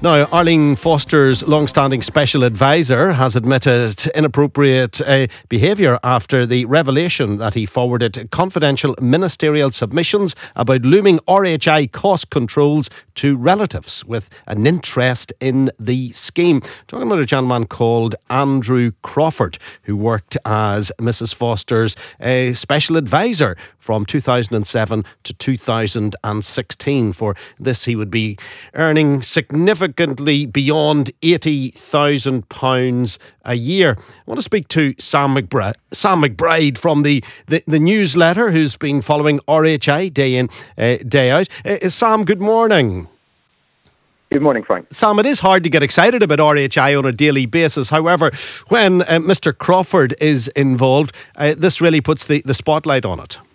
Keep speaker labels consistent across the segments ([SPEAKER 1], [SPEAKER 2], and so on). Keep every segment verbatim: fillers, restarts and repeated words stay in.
[SPEAKER 1] Now, Arlene Foster's long-standing special advisor has admitted inappropriate uh, behaviour after the revelation that he forwarded confidential ministerial submissions about looming R H I cost controls to relatives with an interest in the scheme. Talking about a gentleman called Andrew Crawford, who worked as Missus Foster's uh, special advisor from two thousand seven to two thousand sixteen. For this, he would be earning significantly beyond eighty thousand pounds a year. I want to speak to Sam McBride, Sam McBride from the, the, the newsletter, who's been following R H I day in, uh, day out. Uh, Sam, good morning.
[SPEAKER 2] Good morning, Frank.
[SPEAKER 1] Sam, it is hard to get excited about R H I on a daily basis. However, when uh, Mister Crawford is involved, uh, this really puts the, the spotlight on it.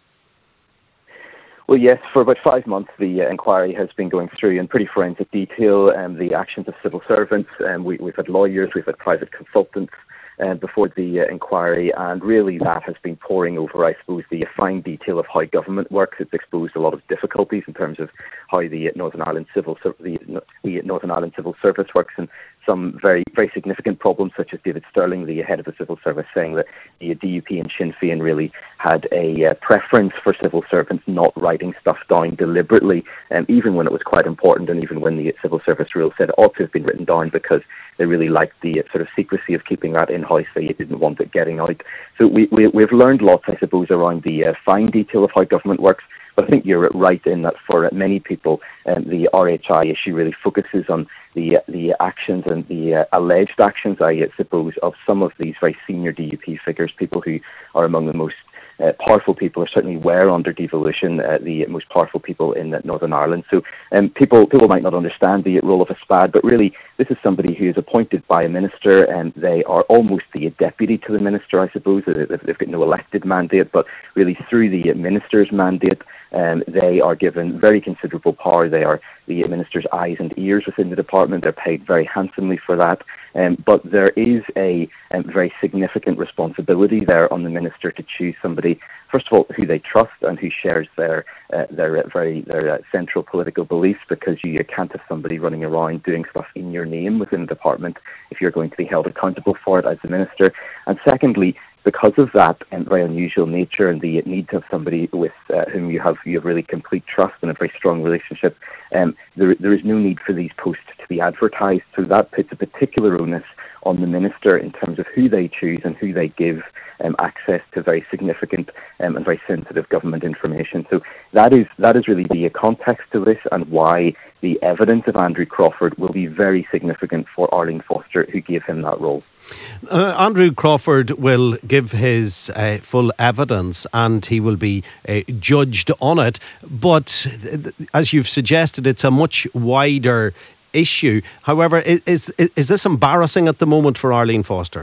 [SPEAKER 2] Well, yes, for about five months, the uh, inquiry has been going through in pretty forensic detail um, the actions of civil servants. Um, we, we've had lawyers, we've had private consultants uh, before the uh, inquiry, and really that has been poring over, I suppose, the fine detail of how government works. It's exposed a lot of difficulties in terms of how the Northern Ireland Civil the, the Northern Ireland Civil Service works, and some very, very significant problems, such as David Sterling, the head of the civil service, saying that the D U P and Sinn Féin really had a uh, preference for civil servants not writing stuff down deliberately, um, even when it was quite important, and even when the civil service rule said it ought to have been written down, because they really liked the uh, sort of secrecy of keeping that in-house. They didn't want it getting out. So we, we, we've learned lots, I suppose, around the uh, fine detail of how government works. But I think you're right in that for many people, um, the R H I issue really focuses on the the actions and the uh, alleged actions, I suppose, of some of these very senior D U P figures, people who are among the most uh, powerful people, or certainly were under devolution, uh, the most powerful people in uh, Northern Ireland. So um, people people might not understand the role of a SPAD, but really this is somebody who is appointed by a minister, and they are almost the deputy to the minister, I suppose. They've got no elected mandate, but really through the minister's mandate, Um, they are given very considerable power. They are the minister's eyes and ears within the department. They're paid very handsomely for that. Um, but there is a um, very significant responsibility there on the minister to choose somebody, first of all, who they trust and who shares their uh, their uh, very their uh, central political beliefs, because you, you can't have somebody running around doing stuff in your name within the department if you're going to be held accountable for it as the minister. And secondly, because of that um, very unusual nature and the need to have somebody with uh, whom you have you have really complete trust and a very strong relationship, um, there there is no need for these posts to be advertised. So that puts a particular onus on the minister in terms of who they choose and who they give um, access to very significant um, and very sensitive government information. So that is that is really the context to this, and why the evidence of Andrew Crawford will be very significant for Arlene Foster, who gave him that role.
[SPEAKER 1] Uh, Andrew Crawford will give his uh, full evidence, and he will be uh, judged on it. But th- as you've suggested, it's a much wider issue. However, is, is is this embarrassing at the moment for Arlene Foster?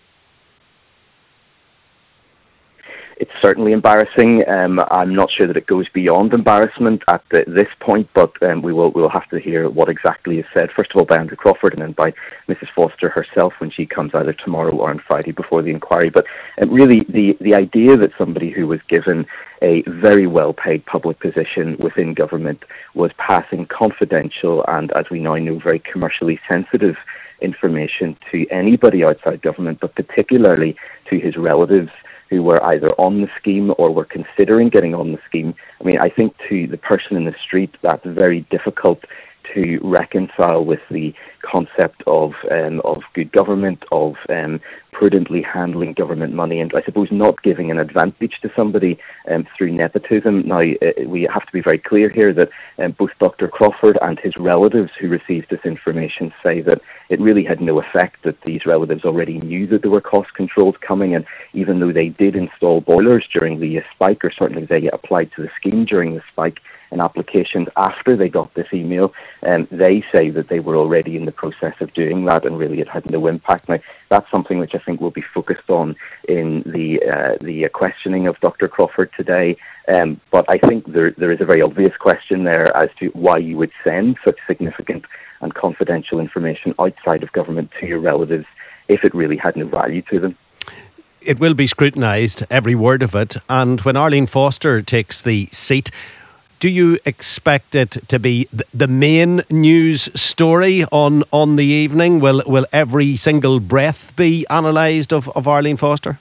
[SPEAKER 2] It's certainly embarrassing. Um, I'm not sure that it goes beyond embarrassment at the, this point, but um, we will we will have to hear what exactly is said, first of all by Andrew Crawford, and then by Missus Foster herself when she comes either tomorrow or on Friday before the inquiry. But um, really, the, the idea that somebody who was given a very well-paid public position within government was passing confidential and, as we now know, very commercially sensitive information to anybody outside government, but particularly to his relatives who were either on the scheme or were considering getting on the scheme. I mean, I think to the person in the street, that's very difficult to reconcile with the concept of um, of good government, of um, prudently handling government money, and I suppose not giving an advantage to somebody um, through nepotism. Now, uh, we have to be very clear here that um, both Doctor Crawford and his relatives who received this information say that it really had no effect, that these relatives already knew that there were cost controls coming, and even though they did install boilers during the uh, spike, or certainly they applied to the scheme during the spike, in applications after they got this email, and um, they say that they were already in the process of doing that, and really it had no impact. Now, that's something which I think will be focused on in the uh, the questioning of Doctor Crawford today. Um, but I think there there is a very obvious question there as to why you would send such significant and confidential information outside of government to your relatives if it really had no value to them.
[SPEAKER 1] It will be scrutinised, every word of it, and when Arlene Foster takes the seat, do you expect it to be th- the main news story on, on the evening? Will will every single breath be analysed of, of Arlene Foster?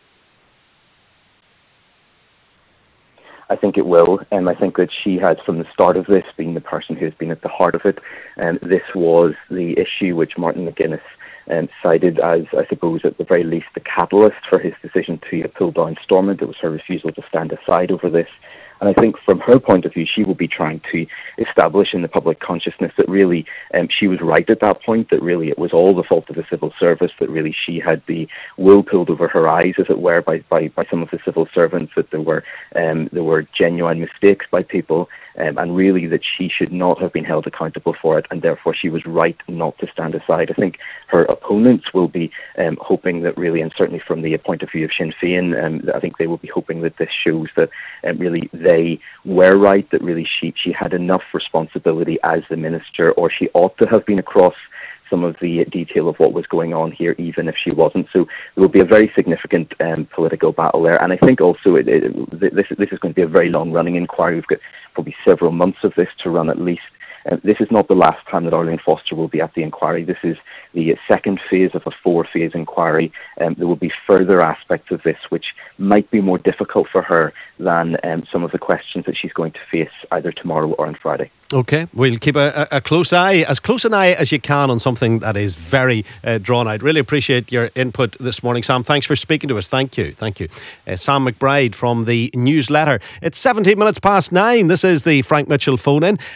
[SPEAKER 2] I think it will, and I think that she has, from the start of this, been the person who has been at the heart of it. And this was the issue which Martin McGuinness um, cited as, I suppose, at the very least, the catalyst for his decision to pull down Stormont. It was her refusal to stand aside over this. And I think from her point of view, she will be trying to establish in the public consciousness that really um, she was right at that point, that really it was all the fault of the civil service, that really she had the wool pulled over her eyes, as it were, by, by, by some of the civil servants, that there were um, there were genuine mistakes by people, um, and really that she should not have been held accountable for it, and therefore she was right not to stand aside. I think her opponents will be um, hoping that really, and certainly from the point of view of Sinn Féin, um, I think they will be hoping that this shows that um, really they were right, that really she, she had enough responsibility as the minister, or she ought to have been across some of the detail of what was going on here, even if she wasn't. So there will be a very significant um, political battle there. And I think also it, it, this, this is going to be a very long-running inquiry. We've got probably several months of this to run at least. Uh, this is not the last time that Arlene Foster will be at the inquiry. This is the second phase of a four-phase inquiry. Um, there will be further aspects of this which might be more difficult for her than um, some of the questions that she's going to face either tomorrow or on Friday.
[SPEAKER 1] Okay, we'll keep a, a close eye, as close an eye as you can on something that is very uh, drawn out. Really appreciate your input this morning, Sam. Thanks for speaking to us. Thank you. Thank you. Uh, Sam McBride from the newsletter. It's seventeen minutes past nine. This is the Frank Mitchell phone in.